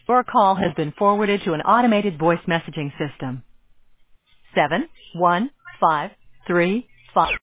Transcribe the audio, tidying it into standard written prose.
Your call has been forwarded to an automated voice messaging system. 71535